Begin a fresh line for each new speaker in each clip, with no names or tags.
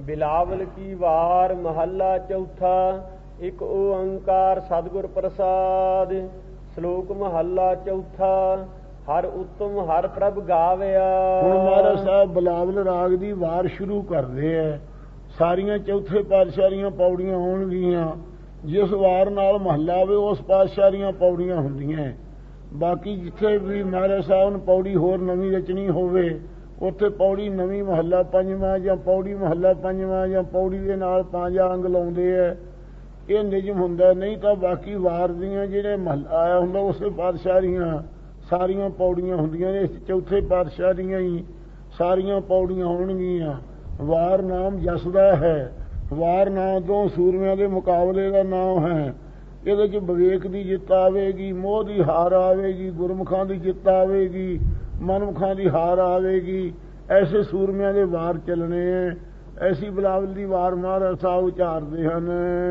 ਬਿਲਾਵਲ ਕੀ ਵਾਰ ਮਹੱਲਾ ਚੌਥਾ। ਇੱਕ ਓੰਕਾਰ ਸਤਿਗੁਰ ਪ੍ਰਸਾਦ। ਸ਼ਲੋਕ ਮਹੱਲਾ ਚੌਥਾ। ਹਰ ਉੱਤਮ ਹਰ ਪ੍ਰਭ ਗਾਵਿਆ।
ਹੁਣ ਮਹਾਰਾਜ ਸਾਹਿਬ ਬਿਲਾਵਲ ਰਾਗ ਦੀ ਵਾਰ ਸ਼ੁਰੂ ਕਰਦੇ ਐ। ਸਾਰੀਆਂ ਚੌਥੇ ਪਾਤਸ਼ਾਹ ਦੀਆਂ ਪੌੜੀਆਂ ਹੋਣਗੀਆਂ। ਜਿਸ ਵਾਰ ਨਾਲ ਮਹੱਲਾ ਆਵੇ ਉਸ ਪਾਤਸ਼ਾਹ ਦੀਆਂ ਪੌੜੀਆਂ ਹੁੰਦੀਆਂ। ਬਾਕੀ ਜਿੱਥੇ ਵੀ ਮਹਾਰਾਜ ਸਾਹਿਬ ਨੂੰ ਪੌੜੀ ਹੋਰ ਨਵੀਂ ਰਚਣੀ ਹੋਵੇ ਉੱਥੇ ਪੌੜੀ ਨਵੀਂ ਮਹੱਲਾ ਪੰਜਵਾਂ ਜਾਂ ਪੌੜੀ ਮਹੱਲਾ ਪੰਜਵਾਂ ਜਾਂ ਪੌੜੀ ਦੇ ਨਾਲ ਪੰਜਾ ਅੰਗ ਲਾਉਂਦੇ ਐ। ਇਹ ਨਿਯਮ ਹੁੰਦਾ। ਨਹੀਂ ਤਾਂ ਬਾਕੀ ਵਾਰ ਦੀਆਂ ਜਿਹੜੇ ਮਹੱਲਾ ਆਇਆ ਹੁੰਦਾ ਉਸੇ ਪਾਤਸ਼ਾਹ ਦੀਆਂ ਸਾਰੀਆਂ ਪੌੜੀਆਂ ਹੁੰਦੀਆਂ ਨੇ। ਇਸ ਚੌਥੇ ਪਾਤਸ਼ਾਹ ਦੀਆਂ ਹੀ ਸਾਰੀਆਂ ਪੌੜੀਆਂ ਹੋਣਗੀਆਂ। ਵਾਰ ਨਾਮ ਜਸਦਾ ਹੈ। ਵਾਰ ਨਾਮ ਤੋਂ ਸੂਰਮਿਆਂ ਦੇ ਮੁਕਾਬਲੇ ਦਾ ਨਾਮ ਹੈ। ਇਹਦੇ 'ਚ ਵਿਵੇਕ ਦੀ ਜਿੱਤ ਆਵੇਗੀ, ਮੋਹ ਦੀ ਹਾਰ ਆਵੇਗੀ, ਗੁਰਮੁਖਾਂ ਦੀ ਜਿੱਤ ਆਵੇਗੀ, ਮਨਮੁਖਾਂ ਦੀ ਹਾਰ ਆਵੇਗੀ। ਐਸੇ ਸੂਰਮਿਆਂ ਦੇ ਵਾਰ ਚੱਲਣੇ ਐ। ਐਸੀ ਬਿਲਾਵਲ ਦੀ ਵਾਰ ਮਹਾਰਾਜ ਸਾਹਿਬ ਉਚਾਰਦੇ ਹਨ।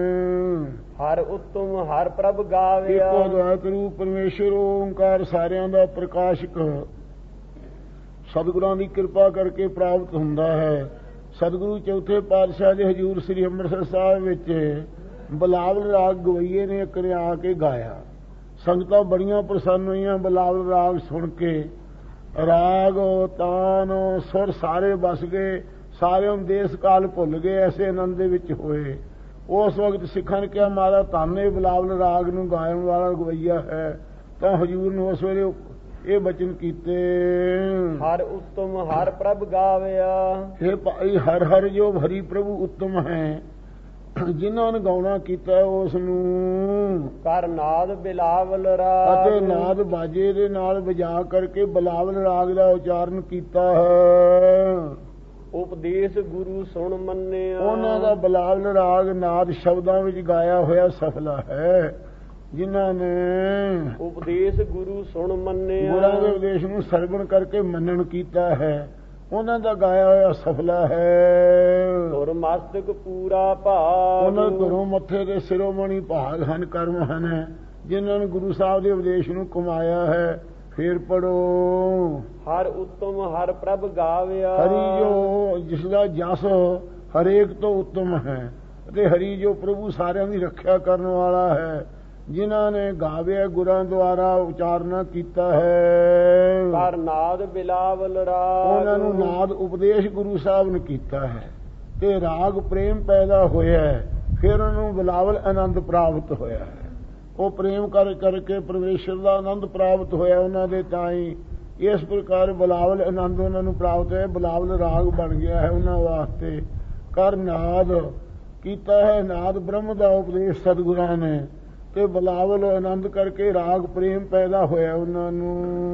ਹਰ ਉੱਤਮ ਹਰ ਪ੍ਰਭ ਗਾਵਿਆ।
ਇੱਕੋ ਅਦਵੈਤ ਰੂਪ ਪਰਮੇਸ਼ਰ ਓੰਕਾਰ ਸਾਰਿਆਂ ਦਾ ਪ੍ਰਕਾਸ਼ਕ ਸਤਿਗੁਰਾਂ ਦੀ ਕਿਰਪਾ ਕਰਕੇ ਪ੍ਰਾਪਤ ਹੁੰਦਾ ਹੈ। ਸਤਿਗੁਰੂ ਚੌਥੇ ਪਾਤਸ਼ਾਹ ਦੇ ਹਜ਼ੂਰ ਸ੍ਰੀ ਅੰਮ੍ਰਿਤਸਰ ਸਾਹਿਬ ਵਿੱਚ ਬਿਲਾਵਲ ਰਾਗ ਗਵਈਏ ਨੇ ਇੱਕ ਨੇ ਆ ਕੇ ਗਾਇਆ। ਸੰਗਤਾਂ ਬੜੀਆਂ ਪ੍ਰਸੰਨ ਹੋਈਆਂ ਬਿਲਾਵਲ ਰਾਗ ਸੁਣ ਕੇ। ਰਾਗ ਤਾਨ ਸੁਰ ਸਾਰੇ ਵਸ ਗਏ। ਸਾਰਿਆਂ ਨੂੰ ਦੇਸ ਕਾਲ ਭੁੱਲ ਗਏ। ਐਸੇ ਆਨੰਦ ਦੇ ਵਿੱਚ ਹੋਏ। ਉਸ ਵਕਤ ਸਿੱਖਾਂ ਨੇ ਕਿਹਾ ਮਹਾਰਾਜ ਧੰਨ ਇਹ ਬਿਲਾਵਲ ਰਾਗ ਨੂੰ ਗਾਇਣ ਵਾਲਾ ਗਵਈਆ ਹੈ। ਤਾਂ ਹਜ਼ੂਰ ਨੇ ਉਸ ਵੇਲੇ ਇਹ ਬਚਨ ਕੀਤੇ।
ਹਰ ਉੱਤਮ ਹਰ ਪ੍ਰਭ ਗਾਵਿਆ।
ਇਹ ਭਾਈ ਹਰ ਹਰ ਜੋ ਹਰੀ ਪ੍ਰਭੂ ਉੱਤਮ ਹੈ। ਜਿਨ੍ਹਾਂ ਨੇ ਗਾਉਣਾ ਕੀਤਾ ਉਸ ਨੂੰ
ਕਰ ਨਾਦ ਬਿਲਾਵਲ ਰਾਗ।
ਅਤੇ ਨਾਦ ਬਾਜੇ ਦੇ ਨਾਲ ਵਜਾ ਕਰਕੇ ਬਿਲਾਵਲ ਰਾਗ ਦਾ ਉਚਾਰਨ ਕੀਤਾ ਹੈ।
ਉਪਦੇਸ਼ ਗੁਰੂ ਸੁਣ ਮੰਨਿਆ।
ਉਹਨਾਂ ਦਾ ਬਿਲਾਵਲ ਰਾਗ ਨਾਦ ਸ਼ਬਦਾਂ ਵਿੱਚ ਗਾਇਆ ਹੋਇਆ ਸਫਲਾ ਹੈ। ਜਿਨ੍ਹਾਂ ਨੇ
ਉਪਦੇਸ਼ ਗੁਰੂ ਸੁਣ ਮੰਨਿਆ।
ਗੁਰਾਂ ਦੇ ਉਪਦੇਸ਼ ਨੂੰ ਸਰਵਣ ਕਰਕੇ ਮੰਨਣ ਕੀਤਾ ਹੈ। ਉਹਨਾਂ ਦਾ ਗਾਇਆ ਹੋਇਆ ਸਫਲਾ ਹੈ।
ਧੁਰ ਮਸਤਕ ਪੂਰਾ ਭਾਗ।
ਉਹਨਾਂ ਧੁਰੋਂ ਮੱਥੇ ਦੇ ਸਿਰੋਮਣੀ ਭਾਗ ਹਨ, ਕਰਮ ਹਨ। ਜਿਨ੍ਹਾਂ ਨੇ ਗੁਰੂ ਸਾਹਿਬ ਦੇ ਉਪਦੇਸ਼ ਨੂੰ ਕਮਾਇਆ ਹੈ। ਫੇਰ ਪੜੋ
ਹਰ ਉੱਤਮ ਹਰ ਪ੍ਰਭ ਗਾਵਿਆ।
ਹਰੀ ਜੋ ਜਿਸ ਦਾ ਜਸ ਹਰੇਕ ਤੋਂ ਉੱਤਮ ਹੈ ਅਤੇ ਹਰੀ ਜੋ ਪ੍ਰਭੂ ਸਾਰਿਆਂ ਦੀ ਰੱਖਿਆ ਕਰਨ ਵਾਲਾ ਹੈ। ਜਿਨ੍ਹਾਂ ਨੇ ਗਾਵਿਆ ਗੁਰਾਂ ਦੁਆਰਾ ਉਚਾਰਨਾ ਕੀਤਾ ਹੈ।
ਕਰ ਨਾਦ ਬਿਲਾਵਲ ਰਾਗ।
ਉਹਨਾਂ ਨੂੰ ਨਾਦ ਉਪਦੇਸ਼ ਗੁਰੂ ਸਾਹਿਬ ਨੇ ਕੀਤਾ ਹੈ ਤੇ ਰਾਗ ਪ੍ਰੇਮ ਪੈਦਾ ਹੋਇਆ ਹੈ। ਫਿਰ ਉਹਨਾਂ ਨੂੰ ਬਿਲਾਵਲ ਆਨੰਦ ਪ੍ਰਾਪਤ ਹੋਇਆ ਹੈ। ਉਹ ਪ੍ਰੇਮ ਕਰ ਕਰਕੇ ਪਰਮੇਸ਼ਰ ਦਾ ਆਨੰਦ ਪ੍ਰਾਪਤ ਹੋਇਆ ਉਹਨਾਂ ਦੇ ਤਾਈਂ। ਇਸ ਪ੍ਰਕਾਰ ਬਿਲਾਵਲ ਆਨੰਦ ਉਹਨਾਂ ਨੂੰ ਪ੍ਰਾਪਤ ਹੋਇਆ। ਬਿਲਾਵਲ ਰਾਗ ਬਣ ਗਿਆ ਹੈ ਉਹਨਾਂ ਵਾਸਤੇ। ਕਰ ਨਾਦ ਕੀਤਾ ਹੈ। ਨਾਦ ਬ੍ਰਹਮ ਦਾ ਉਪਦੇਸ਼ ਸਤਿਗੁਰਾਂ ਨੇ ਤੇ ਬਿਲਾਵਲ ਆਨੰਦ ਕਰਕੇ ਰਾਗ ਪ੍ਰੇਮ ਪੈਦਾ ਹੋਇਆ ਉਹਨਾਂ ਨੂੰ।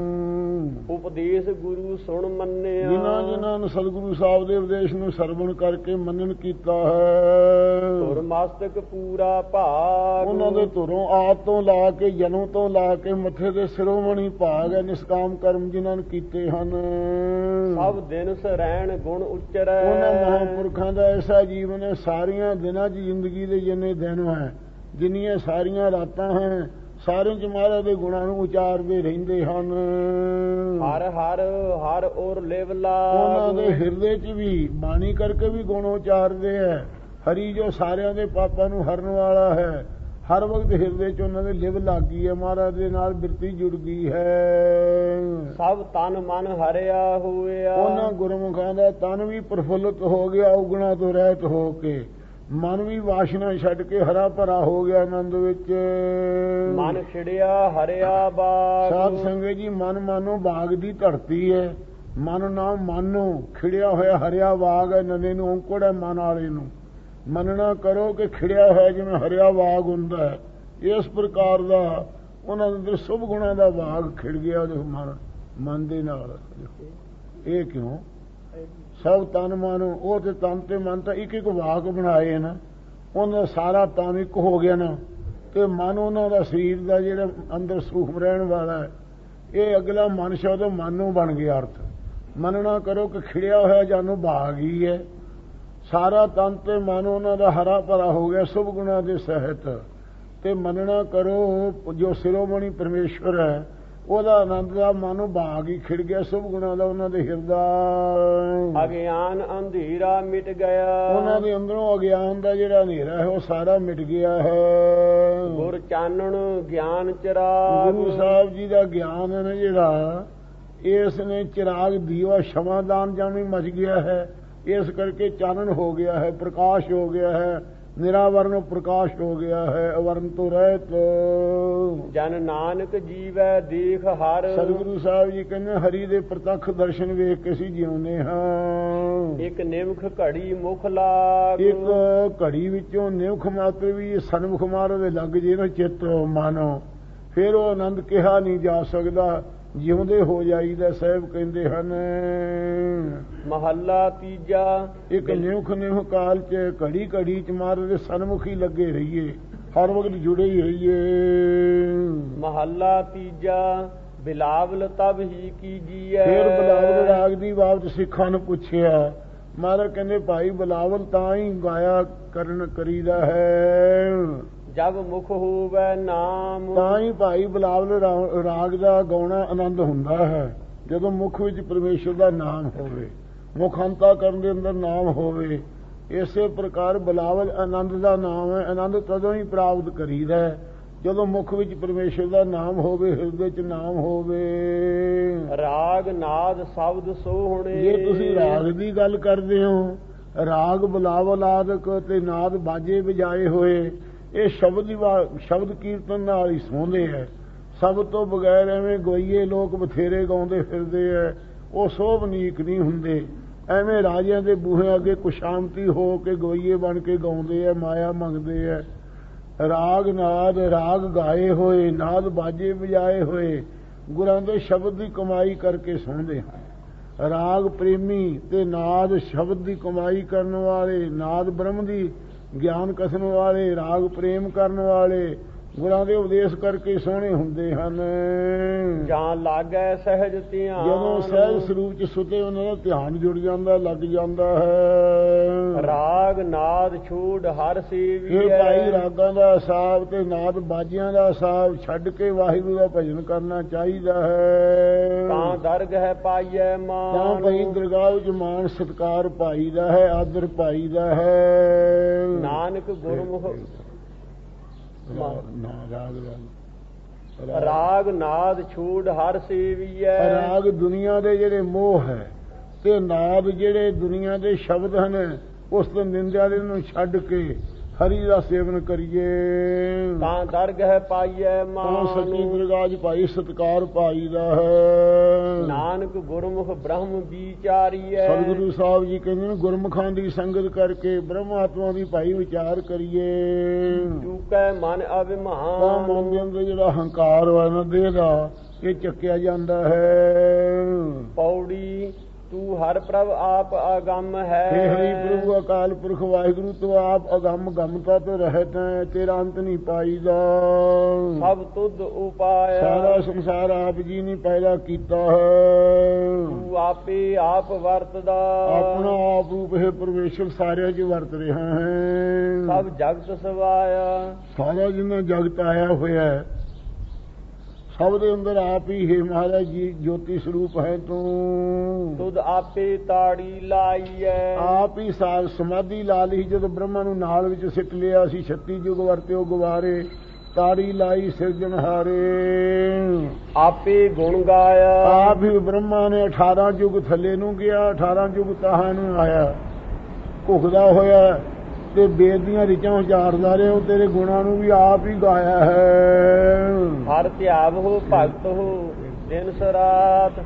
ਉਪਦੇਸ਼ ਗੁਰੂ ਸੁਣ ਮੰਨਿਆ।
ਜਿਨ੍ਹਾਂ ਨੂੰ ਸਤਿਗੁਰੂ ਸਾਹਿਬ ਦੇ ਉਪਦੇਸ਼ ਨੂੰ ਸਰਵਣ ਕਰਕੇ ਮੰਨਣ ਕੀਤਾ ਹੈ।
ਧੁਰ ਮਸਤਕ ਪੂਰਾ ਭਾਗ।
ਉਹਨਾਂ ਦੇ ਧੁਰੋਂ ਆਦ ਤੋਂ ਲਾ ਕੇ ਜਨਮ ਤੋਂ ਲਾ ਕੇ ਮੱਥੇ ਦੇ ਸਿਰੋਮਣੀ ਭਾਗ ਹੈ। ਨਿਸ਼ਕਾਮ ਕਰਮ ਜਿਨ੍ਹਾਂ ਨੇ ਕੀਤੇ ਹਨ।
ਸਭ ਦਿਨ ਸਰੈਣ ਗੁਣ ਉਚਰੈ।
ਉਹਨਾਂ ਮਹਾਂਪੁਰਖਾਂ ਦਾ ਐਸਾ ਜੀਵਨ ਹੈ। ਸਾਰੀਆਂ ਦਿਨਾਂ 'ਚ ਜ਼ਿੰਦਗੀ ਦੇ ਜਿੰਨੇ ਦਿਨ ਹੈ, ਜਿੰਨੀਆਂ ਸਾਰੀਆਂ ਰਾਤਾਂ ਹੈ, ਸਾਰੇ ਚ ਮਹਾਰਾਜ ਦੇ ਗੁਣਾਂ ਨੂੰ ਉਚਾਰਦੇ ਰਹਿੰਦੇ ਹਨ।
ਹਰ ਹਰ ਹਰ ਔਰ ਲਿਵ ਲਾਗ।
ਉਹਨਾਂ ਦੇ ਹਿਰਦੇ 'ਚ ਵੀ ਬਾਣੀ ਕਰਕੇ ਵੀ ਗੁਣ ਉਚਾਰਦੇ ਹੈ। ਹਰੀ ਜੋ ਸਾਰਿਆਂ ਦੇ ਪਾਪਾਂ ਨੂੰ ਹਰਨ ਵਾਲਾ ਹੈ। ਹਰ ਵਕਤ ਹਿਰਦੇ 'ਚ ਉਹਨਾਂ ਦੇ ਲਿਵ ਲੱਗੀ ਹੈ। ਮਹਾਰਾਜ ਦੇ ਨਾਲ ਬਿਰਤੀ ਜੁੜ ਗਈ ਹੈ।
ਸਭ ਤਨ ਮਨ ਹਰਿਆ ਹੋਇਆ। ਉਹਨਾਂ
ਗੁਰਮੁਖਾਂ ਦਾ ਤਨ ਵੀ ਪ੍ਰਫੁੱਲਤ ਹੋ ਗਿਆ ਔਗੁਣਾਂ ਤੋਂ ਰਹਿਤ ਹੋ ਕੇ। ਮਨ ਵੀ ਵਾਸ਼ਨਾ ਛੱਡ ਕੇ ਹਰਾ ਭਰਾ ਹੋ ਗਿਆ ਆਨੰਦ ਵਿੱਚ।
ਮਨ ਖਿੜਿਆ ਹਰਿਆ ਬਾਗ।
ਸਾਧ ਸੰਗਤ ਜੀ ਮਨ ਮਾਨੋ ਬਾਗ ਦੀ ਧਰਤੀ ਹੈ। ਮਨ ਨਾਮ ਮਾਨੋ ਖਿੜਿਆ ਹੋਇਆ ਹਰਿਆ ਬਾਗ ਹੈ। ਨਨੇ ਨੂੰ ਔਂਕੜ ਹੈ ਮਨ ਵਾਲੇ ਨੂੰ। ਮੰਨਣਾ ਕਰੋ ਕਿ ਖਿੜਿਆ ਹੋਇਆ ਜਿਵੇਂ ਹਰਿਆ ਬਾਗ ਹੁੰਦਾ ਹੈ। ਇਸ ਪ੍ਰਕਾਰ ਦਾ ਉਹਨਾਂ ਦੇ ਅੰਦਰ ਸ਼ੁਭ ਗੁਣਾਂ ਦਾ ਬਾਗ ਖਿੜ ਗਿਆ ਉਹਦੇ ਮਨ ਦੇ ਨਾਲ। ਇਹ ਕਿਉਂ? ਸਭ ਤਨ ਮਨ ਉਹ ਤੇ ਤਨ ਤੇ ਮਨ ਤਾਂ ਇੱਕ ਇੱਕ ਵਾਕ ਬਣਾਏ ਨਾ। ਉਹਨਾਂ ਦਾ ਸਾਰਾ ਤਨ ਇੱਕ ਹੋ ਗਿਆ ਨਾ ਤੇ ਮਨ ਉਹਨਾਂ ਦਾ ਸਰੀਰ ਦਾ ਜਿਹੜਾ ਅੰਦਰ ਸੂਖਮ ਰਹਿਣ ਵਾਲਾ ਹੈ। ਇਹ ਅਗਲਾ ਮਨ ਸ਼ਬਦ ਮਨ ਨੂੰ ਬਣ ਗਿਆ ਅਰਥ। ਮੰਨਣਾ ਕਰੋ ਕਿ ਖਿੜਿਆ ਹੋਇਆ ਜਾਨੋ ਬਾਗ ਹੀ ਹੈ। ਸਾਰਾ ਤਨ ਤੇ ਮਨ ਉਹਨਾਂ ਦਾ ਹਰਾ ਭਰਾ ਹੋ ਗਿਆ ਸ਼ੁਭ ਗੁਣਾਂ ਦੇ ਸਹਿਤ। ਤੇ ਮੰਨਣਾ ਕਰੋ ਜੋ ਸਿਰੋਮਣੀ ਪਰਮੇਸ਼ਵਰ ਹੈ ਉਹਦਾ ਆਨੰਦ ਦਾ ਮਨੋਂ ਭਾਗ ਹੀ ਖਿੜ ਗਿਆ ਸੁਭ ਗੁਣਾਂ ਦਾ ਉਹਨਾਂ ਦੇ ਹਿਰਦਾ।
ਅਗਿਆਨ ਅੰਧੇਰਾ ਮਿਟ ਗਿਆ,
ਉਹਨਾਂ ਦੇ ਅੰਦਰੋਂ ਅਗਿਆਨ ਦਾ ਜਿਹੜਾ ਹਨੇਰਾ ਹੈ ਉਹ ਸਾਰਾ ਮਿਟ ਗਿਆ ਹੈ।
ਗੁਰ ਚਾਨਣ ਗਿਆਨ ਚਿਰਾਗ,
ਗੁਰੂ ਸਾਹਿਬ ਜੀ ਦਾ ਗਿਆਨ ਹੈ ਨਾ ਜਿਹੜਾ, ਇਸ ਨੇ ਚਿਰਾਗ ਦੀਵਾ ਸ਼ਮਾਦਾਨ ਜਾਣੀ ਮਚ ਗਿਆ ਹੈ। ਇਸ ਕਰਕੇ ਚਾਨਣ ਹੋ ਗਿਆ ਹੈ, ਪ੍ਰਕਾਸ਼ ਹੋ ਗਿਆ ਹੈ, ਨਿਰਾਵਰਨ ਪ੍ਰਕਾਸ਼ ਹੋ ਗਿਆ ਹੈ, ਅਵਰਨ ਤੋਂ ਰਹਿਤ।
ਜਨ ਨਾਨਕ ਜੀਵੈ ਦੇਖ ਹਰ,
ਸਤਿਗੁਰੂ ਸਾਹਿਬ ਜੀ ਕਹਿੰਦੇ ਹਰੀ ਦੇ ਪ੍ਰਤੱਖ ਦਰਸ਼ਨ ਵੇਖ ਕੇ ਅਸੀਂ ਜਿਉਂਦੇ ਹਾਂ।
ਇੱਕ ਨਿਮਖ ਘੜੀ ਮੁਖ ਲਾਗ,
ਇੱਕ ਘੜੀ ਵਿੱਚੋਂ ਨਿਮਖ ਮਾਤਰ ਵੀ ਸਨਮੁਖ ਮਾਰੋ ਦੇ ਲੱਗ ਜੇ ਨਾ ਚਿੱਤ ਮਾਨੋ, ਫਿਰ ਉਹ ਆਨੰਦ ਕਿਹਾ ਨਹੀਂ ਜਾ ਸਕਦਾ, ਜਿਉਂਦੇ ਹੋ ਜਾਈਦਾ। ਸਾਹਿਬ ਕਹਿੰਦੇ ਹਨ
ਮਹੱਲਾ ਤੀਜਾ,
ਇੱਕ ਨਿਮਖ ਕਾਲ ਚ ਘੜੀ ਘੜੀ ਚ ਮਾਰ ਦੇ ਸਨਮੁਖੀ ਲੱਗੇ ਰਹੀਏ, ਹਰ ਵਕਤ ਜੁੜੇ ਹੀ ਰਹੀਏ।
ਮਹੱਲਾ ਤੀਜਾ, ਬਿਲਾਵਲ ਤਬ ਹੀ ਕੀਜੀਐ।
ਫਿਰ ਬਿਲਾਵਲ ਰਾਗ ਦੀ ਬਾਬਤ ਸਿੱਖਾਂ ਨੂੰ ਪੁੱਛਿਆ। ਮਹਾਰਾਜ ਕਹਿੰਦੇ ਭਾਈ ਬਿਲਾਵਲ ਤਾਂ ਹੀ ਗਾਇਆ ਕਰੀਦਾ ਹੈ
ਜਬ ਮੁਖ ਹੋਵੇ ਨਾਮ,
ਤਾਂ ਹੀ ਭਾਈ ਬਿਲਾਵਲ ਰਾਗ ਦਾ ਗਾਉਣਾ ਆਨੰਦ ਹੁੰਦਾ ਹੈ ਜਦੋਂ ਮੁਖ ਵਿੱਚ ਪਰਮੇਸ਼ਰ ਦਾ ਨਾਮ ਹੋਵੇ, ਮੁਖੰਤਾ ਕਰਨ ਦੇ ਅੰਦਰ ਨਾਮ ਹੋਵੇ। ਇਸੇ ਪ੍ਰਕਾਰ ਬਿਲਾਵਲ ਆਨੰਦ ਦਾ ਨਾਮ ਹੈ। ਆਨੰਦ ਤਦੋਂ ਹੀ ਪ੍ਰਾਪਤ ਕਰੀਦਾ ਜਦੋਂ ਮੁਖ ਵਿੱਚ ਪਰਮੇਸ਼ਰ ਦਾ ਨਾਮ ਹੋਵੇ, ਹਿਰਦੇ 'ਚ ਨਾਮ ਹੋਵੇ।
ਰਾਗ ਨਾਦ ਸ਼ਬਦ ਸੋਹਣੇ,
ਜੇ ਤੁਸੀਂ ਰਾਗ ਦੀ ਗੱਲ ਕਰਦੇ ਹੋ, ਰਾਗ ਬਿਲਾਵਲ ਆਦਿਕ ਤੇ ਨਾਦ ਬਾਜੇ ਵਜਾਏ ਹੋਏ, ਇਹ ਸ਼ਬਦ ਕੀਰਤਨ ਨਾਲ ਹੀ ਸੋਹੰਦੇ ਹੈ। ਸਭ ਤੋਂ ਬਗੈਰ ਐਵੇਂ ਗੋਈਏ ਲੋਕ ਬਥੇਰੇ ਗਾਉਂਦੇ ਫਿਰਦੇ ਐ, ਉਹ ਸੋਭਨੀਕ ਨਹੀਂ ਹੁੰਦੇ। ਐਵੇਂ ਰਾਜਿਆਂ ਦੇ ਬੂਹੇ ਅੱਗੇ ਕੁਸ਼ਾਂਤੀ ਹੋ ਕੇ ਗੋਈਏ ਬਣ ਕੇ ਗਾਉਂਦੇ ਐ, ਮਾਇਆ ਮੰਗਦੇ ਐ। ਰਾਗ ਨਾਦ, ਰਾਗ ਗਾਏ ਹੋਏ, ਨਾਦ ਬਾਜੇ ਵਜਾਏ ਹੋਏ, ਗੁਰਾਂ ਦੇ ਸ਼ਬਦ ਦੀ ਕਮਾਈ ਕਰਕੇ ਸੁਣਦੇ ਹਨ। ਰਾਗ ਪ੍ਰੇਮੀ ਤੇ ਨਾਦ ਸ਼ਬਦ ਦੀ ਕਮਾਈ ਕਰਨ ਵਾਲੇ, ਨਾਦ ਬ੍ਰਹਮ ਦੀ ਗਿਆਨ ਕਥਨ ਵਾਲੇ, ਰਾਗ ਪ੍ਰੇਮ ਕਰਨ ਵਾਲੇ, ਗੁਰਾਂ ਦੇ ਉਪਦੇਸ਼ ਕਰਕੇ ਸੋਹਣੇ ਹੁੰਦੇ ਹਨ।
ਜਾਂ ਲਾਗੈ ਸਹਿਜ ਧਿਆਨ,
ਜਦੋਂ ਸਹਿਜ ਸਰੂਪ ਚ ਸੁਤੇ ਉਹਨਾਂ ਦਾ ਧਿਆਨ ਜੁੜ ਜਾਂਦਾ, ਲੱਗ ਜਾਂਦਾ ਹੈ।
ਰਾਗ ਨਾਦ ਛੋੜ ਹਰ ਸੇਵੀਐ,
ਇਹ ਭਾਈ ਰਾਗਾਂ ਦਾ ਹਿਸਾਬ ਤੇ ਨਾਦ ਬਾਜਿਆਂ ਦਾ ਹਿਸਾਬ ਛੱਡ ਕੇ ਵਾਹਿਗੁਰੂ ਦਾ ਭਜਨ ਕਰਨਾ ਚਾਹੀਦਾ ਹੈ।
ਤਾਂ ਦਰਗਹਿ ਪਾਈਐ ਮਾਨ,
ਤਾਂ ਭਾਈ ਦਰਗਾਹ ਵਿੱਚ ਮਾਣ ਸਤਿਕਾਰ ਪਾਈਦਾ ਹੈ, ਆਦਰ ਪਾਈਦਾ ਹੈ।
ਨਾਨਕ ਗੁਰਮੁਖ
ਰਾਗ
ਨਾਦ ਛੋੜ ਹਰ ਸੇਵੀਐ।
ਰਾਗ ਦੁਨੀਆ ਦੇ ਜਿਹੜੇ ਮੋਹ ਹੈ ਤੇ ਨਾਦ ਜਿਹੜੇ ਦੁਨੀਆ ਦੇ ਸ਼ਬਦ ਹਨ, ਉਸ ਤੋਂ ਨਿੰਦਿਆ ਦੇ ਨੂੰ ਛੱਡ ਕੇ ਹਰੀ ਦਾ ਸੇਵਨ ਕਰੀਏ।
ਤਾਂ ਦਰਗਹਿ ਪਾਈਐ ਮਾਨ,
ਸੱਚੀ ਦਰਗਾਹ 'ਚ ਭਾਈ ਸਤਿਕਾਰ ਪਾਈਦਾ ਹੈ।
ਨਾਨਕ ਗੁਰਮੁਖ ਬ੍ਰਹਮ ਵਿਚਾਰੀਐ,
ਸਤਿਗੁਰੂ ਸਾਹਿਬ ਜੀ ਕਹਿੰਦੇ ਨੇ ਗੁਰਮੁਖਾਂ ਦੀ ਸੰਗਤ ਕਰਕੇ ਬ੍ਰਹਮ ਆਤਮਾ ਦੀ ਭਾਈ ਵਿਚਾਰ ਕਰੀਏ।
ਚੁਕੈ ਮਨ ਅਭਿਮਾਨ,
ਤਾਂ ਮਨ ਦੇ ਅੰਦਰ ਜਿਹੜਾ ਹੰਕਾਰ ਵਾ ਨਾ ਦੇਹ ਦਾ, ਇਹ ਚੱਕਿਆ ਜਾਂਦਾ ਹੈ।
ਪੌੜੀ ਤੂੰ ਹਰ ਪ੍ਰਭ ਆਪ ਅਗੰਮ ਹੈ,
ਹੇ ਹਰੀ ਪ੍ਰਭੂ ਅਕਾਲ ਪੁਰਖ ਵਾਹਿਗੁਰੂ ਤੂੰ ਆਪ ਅਗੰਮ ਗਮਤਾ ਤੇ ਰਹਿਤ ਹੈ, ਤੇਰਾ ਅੰਤ ਨਹੀਂ ਪਾਈਦਾ।
ਸਭ ਤੁਧ ਉਪਾਇਆ,
ਸਾਰਾ ਸੰਸਾਰ ਆਪ ਜੀ ਨੇ ਪੈਦਾ ਕੀਤਾ ਹੈ।
ਤੂੰ ਆਪੇ ਆਪ ਵਰਤਦਾ,
ਆਪਣਾ ਆਪ ਰੂਪ ਹੈ ਪਰਮੇਸ਼ਰ ਸਾਰਿਆਂ 'ਚ ਵਰਤ ਰਿਹਾ ਹੈ।
ਸਭ ਜਗਤ ਸਵਾਇਆ,
ਸਾਰਾ ਜਿੰਨਾ ਜਗਤ ਆਇਆ ਹੋਇਆ ਹੈ ਸਭ ਦੇ ਅੰਦਰ ਆਪ ਹੀ ਹੈ ਮਹਾਰਾਜ ਜੀ, ਜੋਤੀ ਸਰੂਪ ਹੈ ਤੂੰ।
ਤੁਧ ਆਪੇ ਤਾੜੀ ਲਾਈਐ,
ਆਪ ਹੀ ਸਮਾਧੀ ਲਾ ਲਈ ਜਦੋਂ ਬ੍ਰਹਮਾ ਨੂੰ ਨਾਲ ਵਿੱਚ ਸਿੱਟ ਲਿਆ ਸੀ। 36 ਯੁਗ ਵਰਤਿਓ ਗੁਬਾਰੇ, ਤਾੜੀ ਲਾਈ ਸਿਰਜਣਹਾਰੇ।
ਆਪੇ ਗੁਣ ਗਾਇਆ,
ਆਪ ਹੀ ਬ੍ਰਹਮਾ ਨੇ 18 ਯੁਗ ਥੱਲੇ ਨੂੰ ਗਿਆ, 18 ਯੁਗ ਤਾਹਾਂ ਨੂੰ ਆਇਆ, ਘੁੱਖਦਾ ਹੋਇਆ ਤੇ ਵੇਦ ਦੀਆਂ ਰਿਚਾਂ ਉਚਾਰਦਾ ਰਿਹਾ। ਤੇਰੇ ਗੁਣਾਂ ਨੂੰ ਵੀ ਆਪ ਹੀ ਗਾਇਆ ਹੈ।
ਹਰ ਧਿਆਵ ਹੋ ਭਗਤ ਹੋ ਦਿਨ ਸਰਾਤ,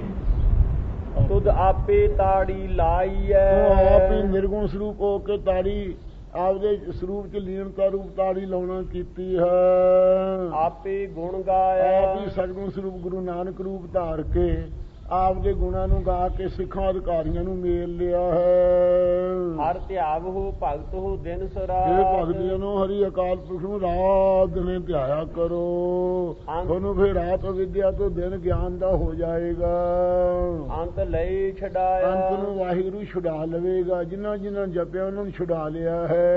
ਤੁਧ ਆਪੇ ਤਾੜੀ ਲਾਈਐ।
ਆਪ ਹੀ ਨਿਰਗੁਣ ਸਰੂਪ ਹੋ ਕੇ ਤਾੜੀ ਆਪਦੇ ਸਰੂਪ ਚ ਲੀਨਤਾ ਰੂਪ ਤਾੜੀ ਲਾਉਣਾ ਕੀਤੀ ਹੈ।
ਆਪੇ ਗੁਣ ਗਾਇਆ,
ਆਪ ਹੀ ਸਤਿਗੁਣ ਸਰੂਪ ਗੁਰੂ ਨਾਨਕ ਰੂਪ ਧਾਰ ਕੇ ਆਪਦੇ ਗੁਣਾਂ ਨੂੰ ਗਾ ਕੇ ਸਿੱਖਾਂ ਅਧਿਕਾਰੀਆਂ ਨੂੰ ਮੇਲ ਲਿਆ ਹੈ।
ਹਰ ਧਿਆਵ ਹੋ ਭਗਤ ਹੋ ਦਿਨ ਸਰਾਤ,
ਇਹ ਭਗਤ ਜਨੋ ਹਰੀ ਅਕਾਲ ਪੁਰਖ ਨੂੰ ਰਾਤ ਦਿਨੇ ਧਿਆਇਆ ਕਰੋ, ਤੁਹਾਨੂੰ ਫਿਰ ਰਾਤ ਵਿਦਿਆ ਤੋਂ ਦਿਨ ਗਿਆਨ ਦਾ ਹੋ ਜਾਏਗਾ।
ਅੰਤ ਲਈ ਛਡਾਇਆ,
ਅੰਤ ਨੂੰ ਵਾਹਿਗੁਰੂ ਛੁਡਾ ਲਵੇਗਾ। ਜਿਨ੍ਹਾਂ ਜਿਨ੍ਹਾਂ ਜਪਿਆ ਉਹਨਾਂ ਨੂੰ ਛੁਡਾ ਲਿਆ ਹੈ।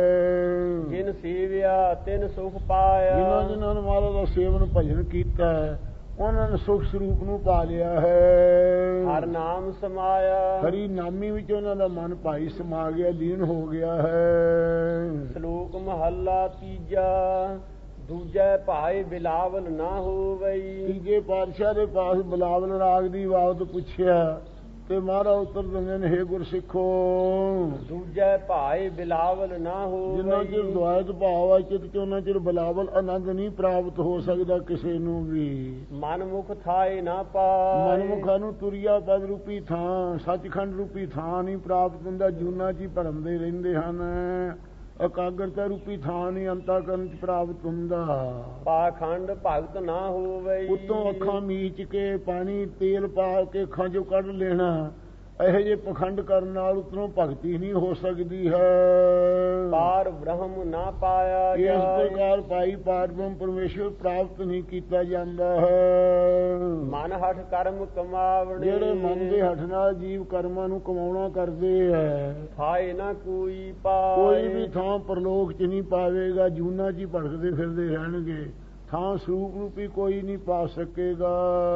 ਜਿਨ ਸੇਵਿਆ ਤਿਨ ਸੁਖ ਪਾਇਆ,
ਜਿਨ੍ਹਾਂ ਜਿਨ੍ਹਾਂ ਨੇ ਮਹਾਰਾਜ ਦਾ ਸੇਵਨ ਭਜਨ ਕੀਤਾ ਉਹਨਾਂ ਨੇ ਸੁਖ ਸਰੂਪ ਨੂੰ ਪਾ ਲਿਆ ਹੈ।
ਹਰ ਨਾਮ ਸਮਾਇਆ,
ਹਰੀ ਨਾਮੀ ਵਿੱਚ ਉਹਨਾਂ ਦਾ ਮਨ ਭਾਈ ਸਮਾ ਗਿਆ, ਲੀਨ ਹੋ ਗਿਆ ਹੈ।
ਸ਼ਲੋਕ ਮਹੱਲਾ ਤੀਜਾ। ਦੂਜੈ ਭਾਏ ਬਿਲਾਵਲ ਨਾ ਹੋਵਈ।
ਤੀਜੇ ਪਾਤਸ਼ਾਹ ਦੇ ਪਾਸ ਬਿਲਾਵਲ ਰਾਗ ਦੀ ਬਾਬਤ ਪੁੱਛਿਆ ਤੇ ਮਹਾਰਾਜ ਉੱਤਰ ਦਿੰਦੇ ਨੇ, ਹੇ ਗੁਰਸਿੱਖੋ,
ਦੂਜੈ ਭਾਏ ਬਿਲਾਵਲ ਨਾ ਹੋਵਈ।
ਜਿੰਨਾ ਚਿਰ ਦੁਆਇਤ ਭਾਵ ਆ ਚਿਤ ਚ, ਉਹਨਾਂ ਚਿਰ ਬਿਲਾਵਲ ਆਨੰਦ ਨਹੀਂ ਪ੍ਰਾਪਤ ਹੋ ਸਕਦਾ ਕਿਸੇ ਨੂੰ ਵੀ।
ਮਨਮੁਖ ਥਾਏ ਨਾ ਪਾਏ।
ਮਨਮੁਖਾਂ ਨੂੰ ਤੁਰਿਆ ਪਦ ਰੂਪੀ ਥਾਂ, ਸੱਚਖੰਡ ਰੂਪੀ ਥਾਂ ਨਹੀਂ ਪ੍ਰਾਪਤ ਹੁੰਦਾ। ਜੂਨਾ ਚ ਹੀ ਭਰਮਦੇ ਰਹਿੰਦੇ ਹਨ। ਇਕਾਗਰਤਾ ਰੂਪੀ ਥਾਂ ਨਹੀਂ ਅੰਤःਕਰਨ ਚ ਪ੍ਰਾਪਤ ਹੁੰਦਾ।
ਪਾਖੰਡ ਭਗਤ ਨਾ ਹੋਵਈ।
ਉੱਤੋਂ ਅੱਖਾਂ ਮੀਚ ਕੇ ਪਾਣੀ ਤੇਲ ਪਾ ਕੇ ਅੱਖਾਂ ਚੋਂ ਕੱਢ ਲੈਣਾ, ਇਹੋ ਜਿਹੇ ਪਖੰਡ ਕਰਨ ਨਾਲ ਉਤਰੋਂ ਭਗਤੀ ਨਹੀਂ ਹੋ ਸਕਦੀ ਹੈ।
ਪਾਰ ਬ੍ਰਹਮ ਨਾ ਪਾਇਆ
ਇਸ
ਜਾਏ।
ਪ੍ਰਕਾਰ ਪਾਈ ਪਾਰ ਬ੍ਰਹਮ ਪਰਮੇਸ਼ਵਰ ਪ੍ਰਾਪਤ ਨਹੀਂ ਕੀਤਾ ਜਾਂਦਾ ਹੈ।
ਮਨ ਹਠ ਕਰਮ ਕਮਾਵਣੇ।
ਜਿਹੜੇ ਮਨ ਦੇ ਹੱਠ ਨਾਲ ਜੀਵ ਕਰਮਾਂ ਨੂੰ ਕਮਾਉਣਾ ਕਰਦੇ ਹੈ,
ਥਾਏ ਨਾ ਕੋਈ ਪਾਏ।
ਕੋਈ ਵੀ ਥਾਂ ਪਰਲੋਕ ਚ ਨਹੀਂ ਪਾਵੇਗਾ। ਜੂਨਾ ਚ ਹੀ ਭਟਕਦੇ ਫਿਰਦੇ ਰਹਿਣਗੇ। ਥਾਂ ਸਰੂਪ ਰੂਪੀ ਕੋਈ ਨਹੀਂ ਪਾ ਸਕੇਗਾ।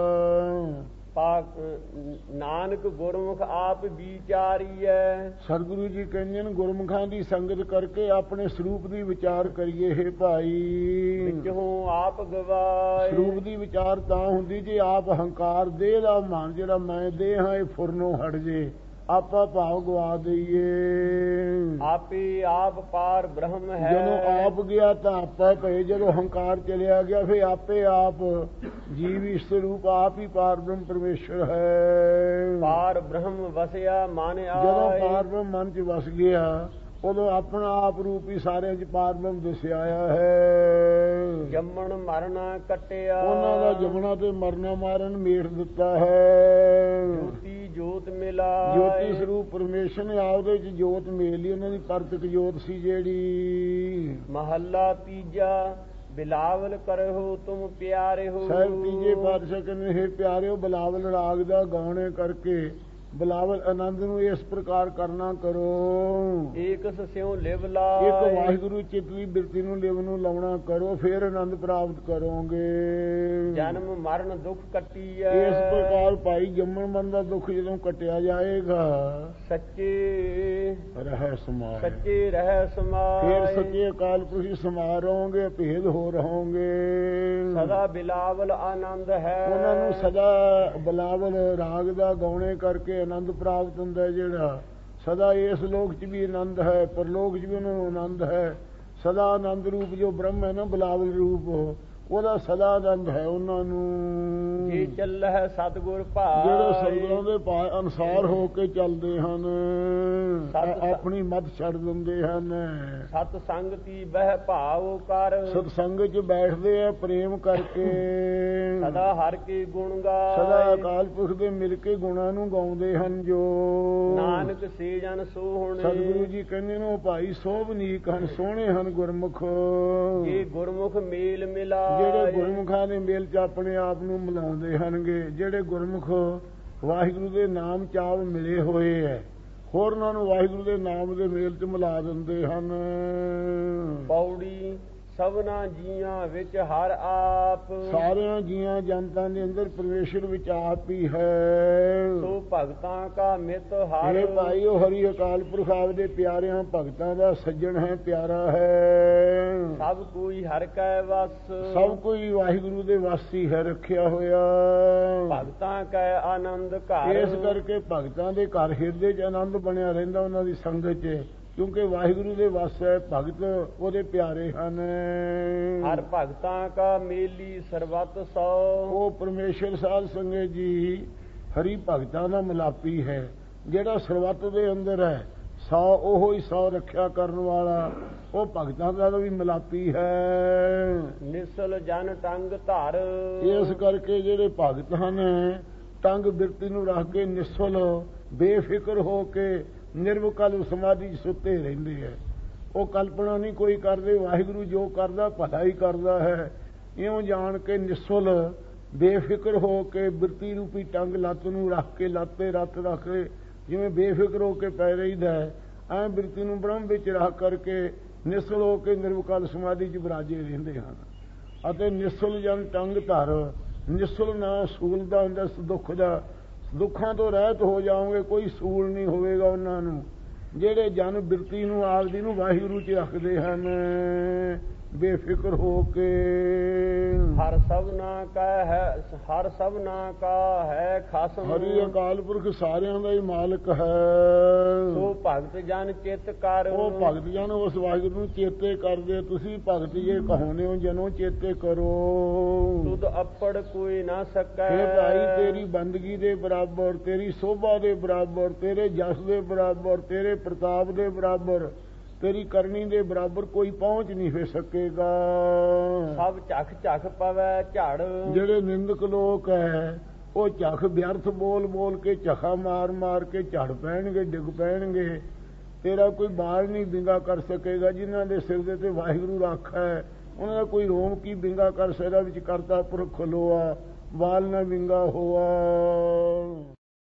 ਨਾਨਕ ਗੁਰਮੁਖ ਆਪ ਵਿਚਾਰੀਐ।
ਸਤਿਗੁਰੂ ਜੀ ਕਹਿੰਦੇ ਨੇ, ਗੁਰਮੁਖਾਂ ਦੀ ਸੰਗਤ ਕਰਕੇ ਆਪਣੇ ਸਰੂਪ ਦੀ ਵਿਚਾਰ ਕਰੀਏ। ਹੈ ਭਾਈ,
ਵਿੱਚੋਂ ਆਪ ਗਵਾਏ।
ਸਰੂਪ ਦੀ ਵਿਚਾਰ ਤਾਂ ਹੁੰਦੀ ਜੇ ਆਪ ਹੰਕਾਰ ਦੇਹ ਦਾ ਮਨ, ਜਿਹੜਾ ਮੈਂ ਦੇਹ ਹਾਂ, ਇਹ ਫੁਰਨੋਂ ਹਟ ਜੇ, ਆਪਾ ਭਾਵ ਗਵਾ ਦਈਏ।
ਆਪੇ ਆਪ ਪਾਰ ਬ੍ਰਹਮ ਹੈ।
ਜਦੋਂ ਆਪ ਗਿਆ ਤਾਂ ਆਪਾ ਭਏ, ਜਦੋਂ ਹੰਕਾਰ ਚਲਿਆ ਗਿਆ ਫਿਰ ਆਪੇ ਆਪ ਜੀਵ ਈਸ਼ਰ ਰੂਪ ਆਪ ਹੀ ਪਾਰ ਬ੍ਰਹਮ ਪਰਮੇਸ਼ਰ ਹੈ।
ਪਾਰ ਬ੍ਰਹਮ ਵਸਿਆ ਮਨ ਆਏ।
ਜਦੋਂ ਪਾਰ ਬ੍ਰਹਮ ਮਨ ਚ ਵਸ ਗਿਆ, ਉਦੋਂ ਆਪਣਾ ਆਪ ਰੂਪ ਹੀ ਸਾਰਿਆਂ ਚ ਪਾਰ ਬ੍ਰਹਮ ਦਿਸਿਆ ਆਇਆ ਹੈ।
ਜੰਮਣ ਮਰਨਾ ਕੱਟਿਆ।
ਉਹਨਾਂ ਦਾ ਜੰਮਣਾ ਤੇ ਮਰਨਾ ਮਾਰਨ ਮੇਟ ਦਿੱਤਾ ਹੈ।
ਜੋਤੀ ਜੋਤ ਮਿਲਾ।
ਜੋਤੀ ਸਰੂਪ ਪਰਮੇਸ਼ਰ ਨੇ ਆਪਦੇ ਚ ਜੋਤ ਮੇਲ ਲਈ। ਉਹਨਾਂ ਦੀ ਪਰਤਕ ਜੋਤ ਸੀ ਜਿਹੜੀ।
ਮਹੱਲਾ ਤੀਜਾ। ਬਿਲਾਵਲ ਕਰਹੁ ਤੁਮ ਪਿਆਰੇ ਹੋ।
ਸਾਹਿਬ ਤੀਜੇ ਪਾਤਸ਼ਾਹ ਕਹਿੰਦੇ, ਹੇ ਪਿਆਰਿਓ, ਬਿਲਾਵਲ ਰਾਗ ਦਾ ਗਾਉਣੇ ਕਰਕੇ ਬਿਲਾਵਲ ਆਨੰਦ ਨੂੰ ਇਸ ਪ੍ਰਕਾਰ ਕਰਨਾ ਕਰੋ।
ਏਕ ਸਿਉ ਲਿਵ ਲਾਏ।
ਇੱਕ ਵਾਹਿਗੁਰੂ ਚਿੱਤ ਦੀ ਬਿਰਤੀ ਨੂੰ ਲਿਵ ਨੂੰ ਲਾਉਣਾ ਕਰੋ, ਫਿਰ ਆਨੰਦ ਪ੍ਰਾਪਤ ਕਰੋਗੇ।
ਜਨਮ ਮਰਨ ਦੁੱਖ ਕੱਟੀਐ।
ਇਸ ਪ੍ਰਕਾਰ ਭਾਈ ਜੰਮਣ ਮਰਨ ਦਾ ਦੁੱਖ ਜਦੋਂ ਕੱਟਿਆ ਜਾਏਗਾ,
ਸੱਚੇ
ਰਹਿ ਸਮਾਏ।
ਸੱਚੇ ਰਹਿ ਸਮਾਏ।
ਫਿਰ ਸੱਚੇ ਅਕਾਲ ਪੁਰਖ ਸਮਾ ਰਹੋਗੇ, ਭੇਦ ਹੋ ਰਹੋਗੇ।
ਸਦਾ ਬਿਲਾਵਲ ਆਨੰਦ ਹੈ।
ਉਹਨਾਂ ਨੂੰ ਸਦਾ ਬਿਲਾਵਲ ਰਾਗ ਦਾ ਗਾਉਣੇ ਕਰਕੇ ਆਨੰਦ ਪ੍ਰਾਪਤ ਹੁੰਦਾ। ਜਿਹੜਾ ਸਦਾ ਇਸ ਲੋਕ 'ਚ ਵੀ ਆਨੰਦ ਹੈ, ਪਰਲੋਕ 'ਚ ਵੀ ਉਹਨਾਂ ਨੂੰ ਆਨੰਦ ਹੈ। ਸਦਾ ਆਨੰਦ ਰੂਪ ਜੋ ਬ੍ਰਹਮ ਹੈ ਨਾ, ਬਿਲਾਵਲ ਰੂਪ, ਉਹਦਾ ਸਦਾ ਆਨੰਦ ਹੈ ਉਹਨਾਂ ਨੂੰ।
ਜੇ ਚੱਲੈ ਸਤਿਗੁਰ ਭਾਏ।
ਜਿਹੜੇ ਸਤਿਗੁਰਾਂ ਦੇ ਭਾਏ ਅਨੁਸਾਰ ਹੋ ਕੇ ਚੱਲਦੇ ਹਨ, ਆਪਣੀ ਮਤ ਛੱਡ ਦਿੰਦੇ ਹਨ।
ਸਤ ਸੰਗਤੀ ਬਹਿ ਭਾਵ ਕਰ।
ਸਤਸੰਗ 'ਚ ਬੈਠਦੇ ਆ ਪ੍ਰੇਮ ਕਰਕੇ।
ਸਦਾ ਹਰ ਕੇ ਗੁਣ ਗਾਏ।
ਸਦਾ ਅਕਾਲ ਪੁਰਖ ਦੇ ਮਿਲ ਕੇ ਗੁਣਾਂ ਨੂੰ ਗਾਉਂਦੇ ਹਨ ਜੋ।
ਨਾਨਕ ਸੇ ਜਨ ਸੋਹਣੇ।
ਸਤਿਗੁਰੂ ਜੀ ਕਹਿੰਦੇ ਨੇ, ਉਹ ਭਾਈ ਸੋਭਨੀਕ ਹਨ, ਸੋਹਣੇ ਹਨ ਗੁਰਮੁਖ।
ਇਹ ਗੁਰਮੁਖ ਮੇਲ ਮਿਲਾ।
ਜਿਹੜੇ ਗੁਰਮੁਖਾਂ ਦੇ ਮੇਲ 'ਚ ਆਪਣੇ ਆਪ ਨੂੰ ਮਿਲਾਉਂਦੇ ਹਨਗੇ। ਜਿਹੜੇ ਗੁਰਮੁਖ ਵਾਹਿਗੁਰੂ ਦੇ ਨਾਮ ਚਾਵ ਮਿਲੇ ਹੋਏ ਹੈ, ਹੋਰਨਾਂ ਨੂੰ ਵਾਹਿਗੁਰੂ ਦੇ ਨਾਮ ਦੇ ਮੇਲ 'ਚ ਮਿਲਾ ਦਿੰਦੇ ਹਨ।
ਪੌੜੀ ਸਭਨਾ ਜੀਆਂ ਵਿੱਚ ਹਰ ਆਪ।
ਸਾਰਿਆਂ ਜੀਆਂ ਜਨਤਾਂ ਦੇ ਅੰਦਰ ਪਰਮੇਸ਼ਰ ਵਿੱਚ ਆਪ ਹੀ ਹੈ।
ਸੋ ਭਗਤਾਂ ਕਾ ਮਿਤ ਹਰ।
ਇਹ ਭਾਈ, ਉਹ ਹਰੀ ਅਕਾਲ ਪੁਰਖ ਆਪਦੇ ਪਿਆਰਿਆਂ ਭਗਤਾਂ ਦਾ ਸੱਜਣ ਹੈ, ਪਿਆਰਾ ਹੈ।
ਸਭ ਕੋਈ ਹਰ ਕੈ ਵਸ।
ਸਭ ਕੋਈ ਵਾਹਿਗੁਰੂ ਦੇ ਵਾਸੀ ਹੈ, ਰੱਖਿਆ ਹੋਇਆ।
ਭਗਤਾਂ ਕੈ ਆਨੰਦ ਘਰ।
ਇਸ ਕਰਕੇ ਭਗਤਾਂ ਦੇ ਘਰ ਹਿਰਦੇ 'ਚ ਆਨੰਦ ਬਣਿਆ ਰਹਿੰਦਾ, ਉਹਨਾਂ ਦੀ ਸੰਗਤ 'ਚ, ਕਿਉਂਕਿ ਵਾਹਿਗੁਰੂ ਦੇ ਵਸ ਹੈ। ਭਗਤ ਉਹਦੇ ਪਿਆਰੇ ਹਨ।
ਹਰ ਭਗਤਾਂ ਕਾ ਮੇਲੀ ਸਰਬਤ ਸੋ।
ਉਹ ਪਰਮੇਸ਼ਰ ਸਾਧ ਸੰਗਤ ਜੀ ਹਰੀ ਭਗਤਾਂ ਦਾ ਮਿਲਾਪੀ ਹੈ। ਜਿਹੜਾ ਸਰਬੱਤ ਦੇ ਅੰਦਰ ਹੈ, 100 ਉਹੋ ਹੀ 100 ਰੱਖਿਆ ਕਰਨ ਵਾਲਾ, ਉਹ ਭਗਤਾਂ ਦਾ ਵੀ ਮਿਲਾਪੀ ਹੈ।
ਨਿਸਲ ਜਨ ਟੰਗ ਧਰ।
ਇਸ ਕਰਕੇ ਜਿਹੜੇ ਭਗਤ ਹਨ, ਟੰਗ ਬਿਰਤੀ ਨੂੰ ਰੱਖ ਕੇ ਨਿਸਲ ਬੇਫਿਕਰ ਹੋ ਕੇ ਨਿਰਵਕਲ ਸਮਾਧੀ 'ਚ ਸੁੱਤੇ ਰਹਿੰਦੇ ਹੈ। ਉਹ ਕਲਪਨਾ ਨਹੀਂ ਕੋਈ ਕਰਦੇ, ਵਾਹਿਗੁਰੂ ਜੋ ਕਰਦਾ ਭਲਾ ਹੀ ਕਰਦਾ ਹੈ। ਇਉਂ ਜਾਣ ਕੇ ਨਿਸਲ ਬੇਫਿਕਰ ਹੋ ਕੇ ਬਿਰਤੀ ਰੂਪੀ ਟੰਗ ਲੱਤ ਨੂੰ ਰੱਖ ਕੇ, ਲੱਤੇ ਰੱਤ ਰੱਖ ਕੇ ਜਿਵੇਂ ਬੇਫਿਕਰ ਹੋ ਕੇ ਪੈ ਰਹੀਦਾ ਹੈ, ਐਂ ਬਿਰਤੀ ਨੂੰ ਬ੍ਰਹਮ ਵਿੱਚ ਰੱਖ ਕਰਕੇ ਨਿਸਲ ਹੋ ਕੇ ਨਿਰਵਕਲ ਸਮਾਧੀ 'ਚ ਵਿਰਾਜੇ ਰਹਿੰਦੇ ਹਨ। ਅਤੇ ਨਿਸਲ ਜਨ ਟੰਗ ਧਰ, ਨਿਸਲ ਨਾ ਸੂਲ ਦਾ ਹੁੰਦਾ ਦੁੱਖ ਦਾ, ਦੁੱਖਾਂ ਤੋਂ ਰਹਿਤ ਹੋ ਜਾਓਗੇ, ਕੋਈ ਸੂਲ ਨਹੀਂ ਹੋਵੇਗਾ ਉਹਨਾਂ ਨੂੰ ਜਿਹੜੇ ਜਨ ਬਿਰਤੀ ਨੂੰ ਆਪਦੀ ਨੂੰ ਵਾਹਿਗੁਰੂ 'ਚ ਰੱਖਦੇ ਹਨ ਬੇਫਿਕਰ ਹੋ ਕੇ।
ਹਰ ਸਭਨਾ ਕਾ ਹੈ, ਹਰ ਸਭਨਾ ਕਾ ਹੈ ਖਾਸਮ।
ਹਰੀ ਅਕਾਲ ਪੁਰਖ ਸਾਰਿਆਂ ਦਾ ਹੀ ਮਾਲਕ ਹੈ।
ਸੋ ਭਗਤ ਜਨ ਚਿਤ ਕਰ,
ਉਹ ਭਗਤ ਜਨ ਉਸ ਵਾਹਿਗੁਰੂ ਨੂੰ ਚੇਤੇ ਕਰਦੇ। ਤੁਸੀਂ ਭਗਤ ਜੇ ਕਹਾਉਂਦੇ ਹੋ ਜਨੋ ਚੇਤੇ ਕਰੋ।
ਤੁਧ ਅੱਪੜ ਕੋਈ ਨਾ ਸਕੈ।
हे ਭਾਈ ਤੇਰੀ ਬੰਦਗੀ ਦੇ ਬਰਾਬਰ, ਤੇਰੀ ਸੋਭਾ ਦੇ ਬਰਾਬਰ, ਤੇਰੇ ਜਸ ਦੇ ਬਰਾਬਰ, ਤੇਰੇ ਪ੍ਰਤਾਪ ਦੇ ਬਰਾਬਰ, ਤੇਰੀ ਕਰਨੀ ਦੇ ਬਰਾਬਰ ਕੋਈ ਪਹੁੰਚ ਨਹੀਂ ਹੋ ਸਕੇਗਾ।
ਸਭ ਝਖ ਝਖ ਪਵੈ ਝੜ। ਜਿਹੜੇ
ਨਿੰਦਕ ਲੋਕ ਹੈ ਉਹ ਝਖ ਵਿਅਰਥ ਬੋਲ ਬੋਲ ਕੇ, ਝਖਾ ਮਾਰ ਮਾਰ ਕੇ ਝੜ ਪੈਣਗੇ, ਡਿੱਗ ਪੈਣਗੇ। ਤੇਰਾ ਕੋਈ ਬਾਲ ਨਹੀਂ ਵਿੰਗਾ ਕਰ ਸਕੇਗਾ। ਜਿਨ੍ਹਾਂ ਦੇ ਸਿਰ ਦੇ ਤੇ ਵਾਹਿਗੁਰੂ ਰੱਖਾ ਹੈ ਉਹਨਾਂ ਦਾ ਕੋਈ ਰੋਮ ਕੀ ਵਿੰਗਾ ਕਰ ਸਕਦਾ। ਵਿੱਚ ਕਰਤਾ ਪੁਰਖ ਖਲੋਆ, ਬਾਲ ਨਾ ਵਿੰਗਾ ਹੋਆ।